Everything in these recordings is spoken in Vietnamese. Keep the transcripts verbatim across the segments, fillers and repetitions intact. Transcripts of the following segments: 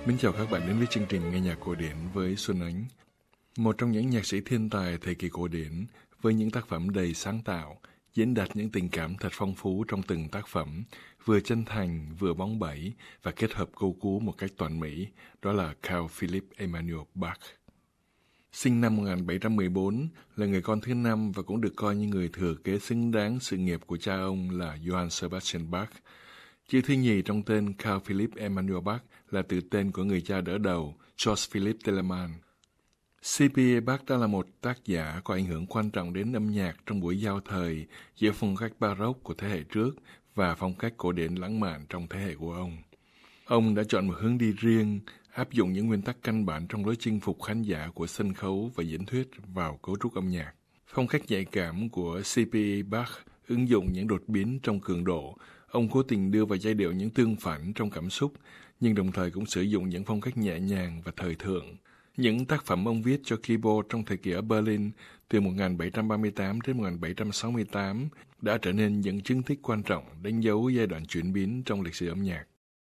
Mến chào các bạn đến với chương trình nghe nhạc cổ điển với Xuân Ánh. Một trong những nhạc sĩ thiên tài thời kỳ cổ điển với những tác phẩm đầy sáng tạo, diễn đạt những tình cảm thật phong phú trong từng tác phẩm, vừa chân thành, vừa bóng bẩy và kết hợp câu cú một cách toàn mỹ, đó là Carl Philipp Emanuel Bach. Sinh năm một nghìn bảy trăm mười bốn, là người con thứ năm và cũng được coi như người thừa kế xứng đáng sự nghiệp của cha ông là Johann Sebastian Bach. Chữ thứ nhì trong tên Carl Philipp Emanuel Bach là từ tên của người cha đỡ đầu George Philipp Telemann. xê pê a Bach đã là một tác giả có ảnh hưởng quan trọng đến âm nhạc trong buổi giao thời giữa phong cách Baroque của thế hệ trước và phong cách cổ điển lãng mạn trong thế hệ của ông. Ông đã chọn một hướng đi riêng, áp dụng những nguyên tắc căn bản trong lối chinh phục khán giả của sân khấu và diễn thuyết vào cấu trúc âm nhạc. Phong cách nhạy cảm của xê pê a Bach ứng dụng những đột biến trong cường độ. Ông cố tình đưa vào giai điệu những tương phản trong cảm xúc, nhưng đồng thời cũng sử dụng những phong cách nhẹ nhàng và thời thượng. Những tác phẩm ông viết cho keyboard trong thời kỳ ở Berlin từ một nghìn bảy trăm ba mươi tám đến một nghìn bảy trăm sáu mươi tám đã trở nên những chứng tích quan trọng đánh dấu giai đoạn chuyển biến trong lịch sử âm nhạc.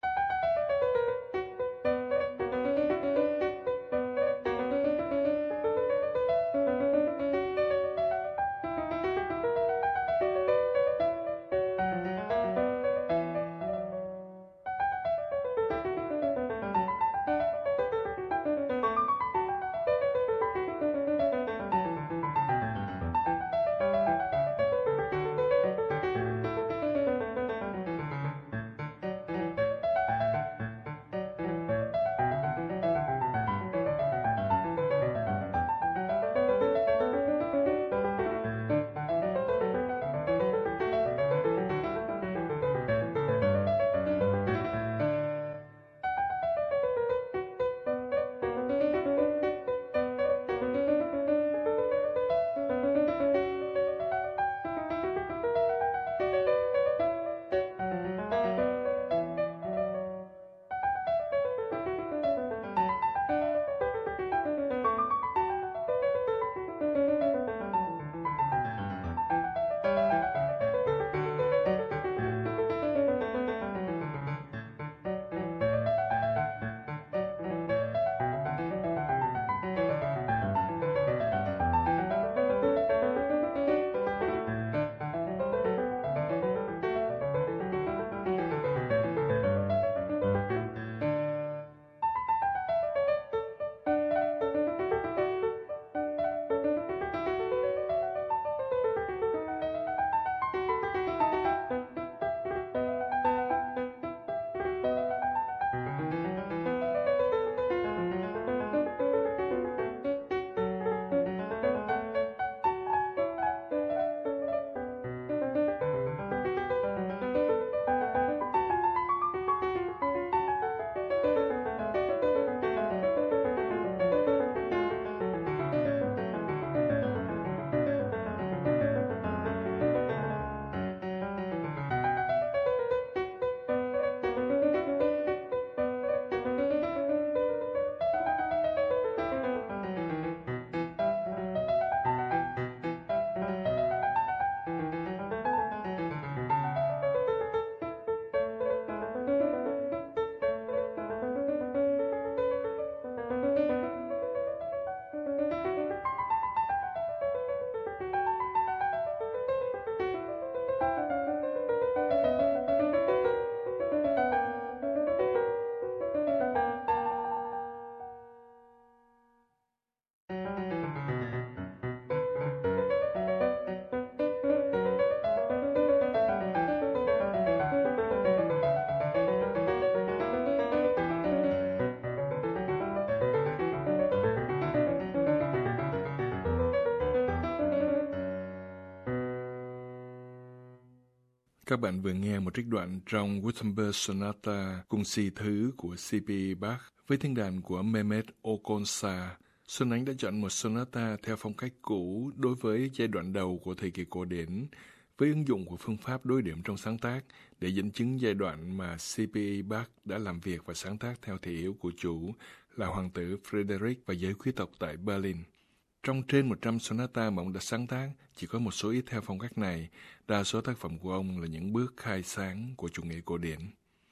Các bạn vừa nghe một trích đoạn trong Württemberg Sonata cung si thứ của xê pê a Bach với tiếng đàn của Mehmet Okonsa. Xuân Ánh đã chọn một sonata theo phong cách cũ đối với giai đoạn đầu của thời kỳ cổ điển, với ứng dụng của phương pháp đối điểm trong sáng tác để dẫn chứng giai đoạn mà xê pê a Bach đã làm việc và sáng tác theo thị hiếu của chủ là hoàng tử Frederick và giới quý tộc tại Berlin. Trong trên một trăm sonata mà ông đã sáng tác, chỉ có một số ít theo phong cách này, đa số tác phẩm của ông là những bước khai sáng của chủ nghĩa cổ điển.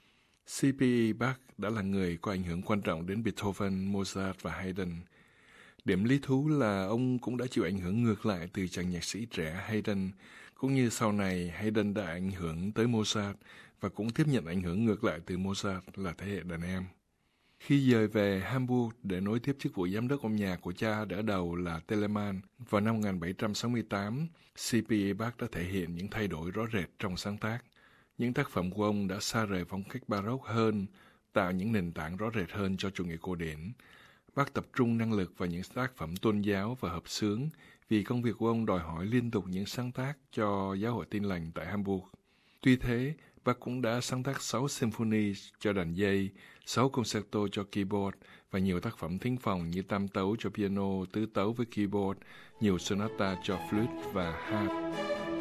xê pê e Bach đã là người có ảnh hưởng quan trọng đến Beethoven, Mozart và Haydn. Điểm lý thú là ông cũng đã chịu ảnh hưởng ngược lại từ chàng nhạc sĩ trẻ Haydn, cũng như sau này Haydn đã ảnh hưởng tới Mozart và cũng tiếp nhận ảnh hưởng ngược lại từ Mozart là thế hệ đàn em. Khi dời về Hamburg để nối tiếp chức vụ giám đốc âm nhạc của cha đỡ đầu là Telemann vào năm một nghìn bảy trăm sáu mươi tám, xê pê e Bach đã thể hiện những thay đổi rõ rệt trong sáng tác. Những tác phẩm của ông đã xa rời phong cách Baroque hơn, tạo những nền tảng rõ rệt hơn cho chủ nghĩa cổ điển. Bach tập trung năng lực vào những tác phẩm tôn giáo và hợp xướng vì công việc của ông đòi hỏi liên tục những sáng tác cho giáo hội Tin lành tại Hamburg. Tuy thế, Bach cũng đã sáng tác sáu symphony cho đàn dây, sáu concerto cho keyboard và nhiều tác phẩm thính phòng như tam tấu cho piano, tứ tấu với keyboard, nhiều sonata cho flute và harp.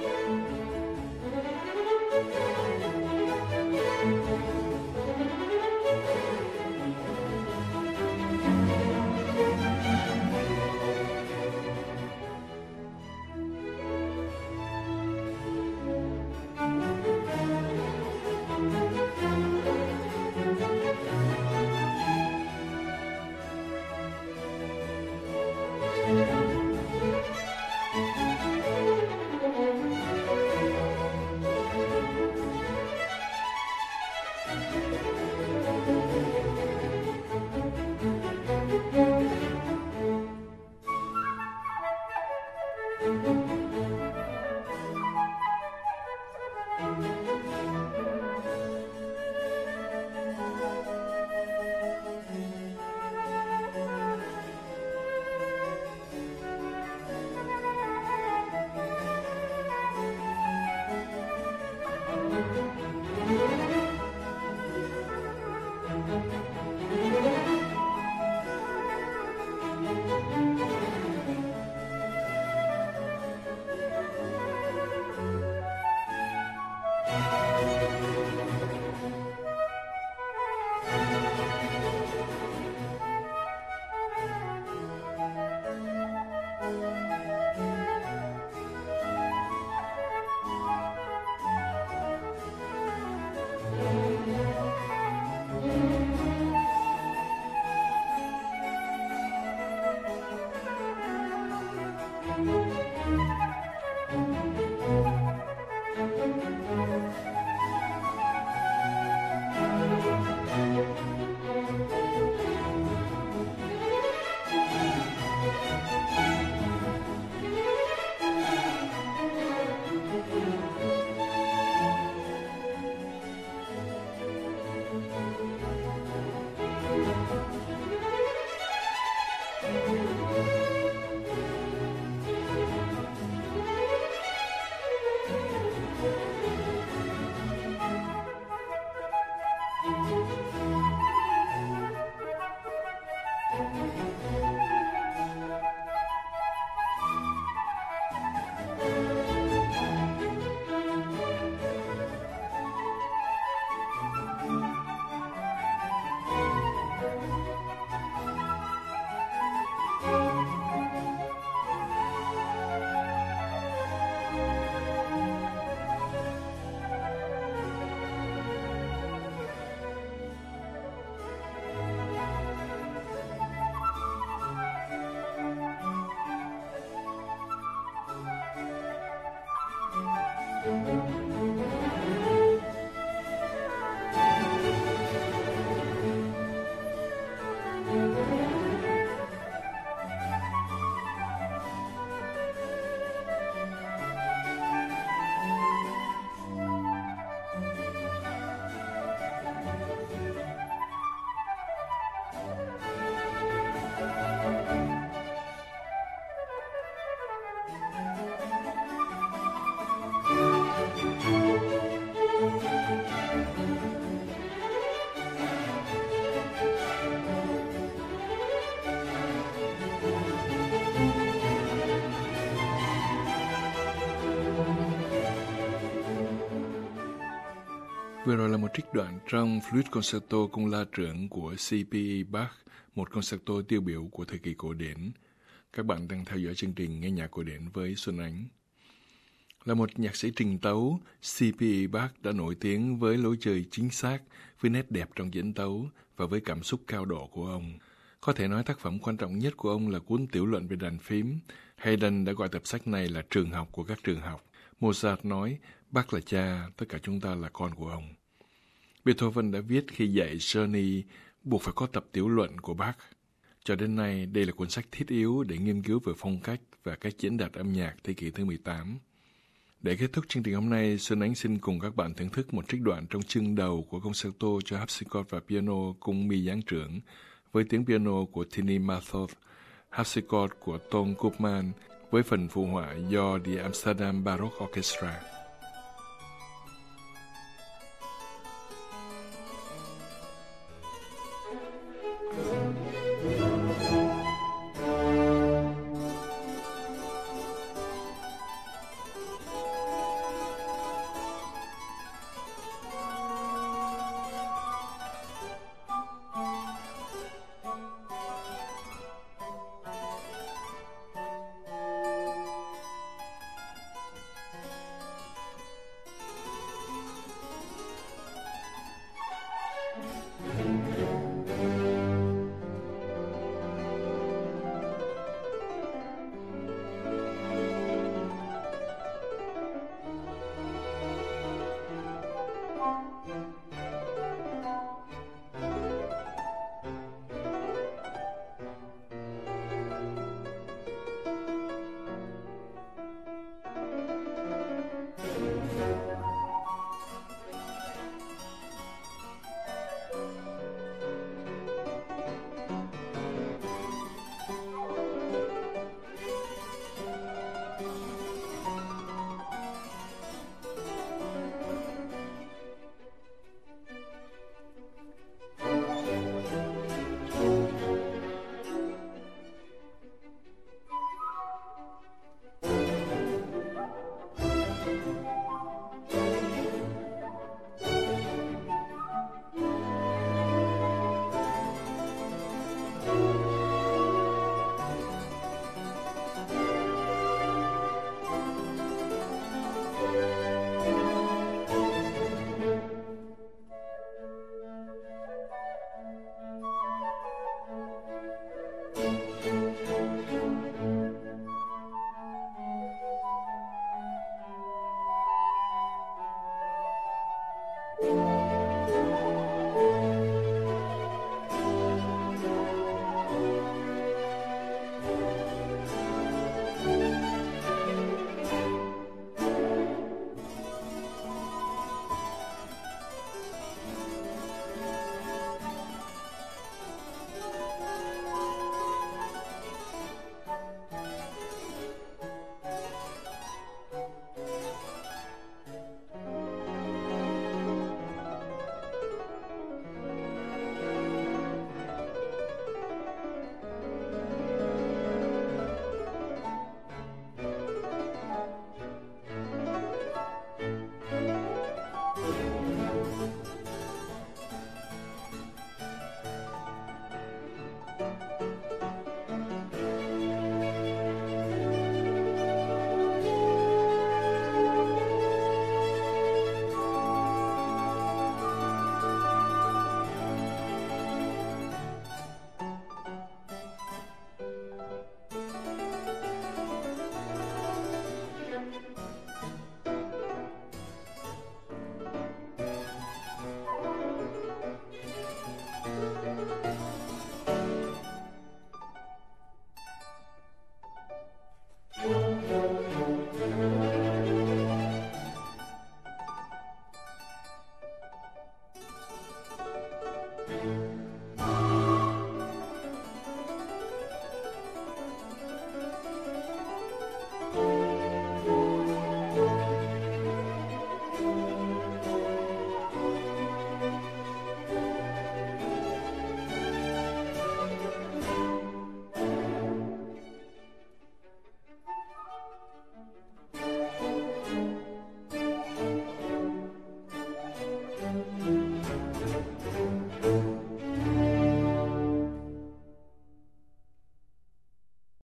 Vừa rồi là một trích đoạn trong Flute Concerto cung la trưởng của xê pê e Bach, một concerto tiêu biểu của thời kỳ cổ điển. Các bạn đang theo dõi chương trình Nghe nhạc cổ điển với Xuân Ánh. Là một nhạc sĩ trình tấu, xê pê e Bach đã nổi tiếng với lối chơi chính xác, với nét đẹp trong diễn tấu và với cảm xúc cao độ của ông. Có thể nói tác phẩm quan trọng nhất của ông là cuốn tiểu luận về đàn phím. Haydn đã gọi tập sách này là trường học của các trường học. Mozart nói, Bach là cha, tất cả chúng ta là con của ông. Beethoven đã viết khi dạy Czerny buộc phải có tập tiểu luận của Bach. Cho đến nay, đây là cuốn sách thiết yếu để nghiên cứu về phong cách và cách diễn đạt âm nhạc thế kỷ thứ mười tám. Để kết thúc chương trình hôm nay, Xuân Ánh xin cùng các bạn thưởng thức một trích đoạn trong chương đầu của concerto cho harpsichord và piano cung mi giáng trưởng với tiếng piano của Tini Mathod, harpsichord của Tom Koopman với phần phụ họa do The Amsterdam Baroque Orchestra. Thank you.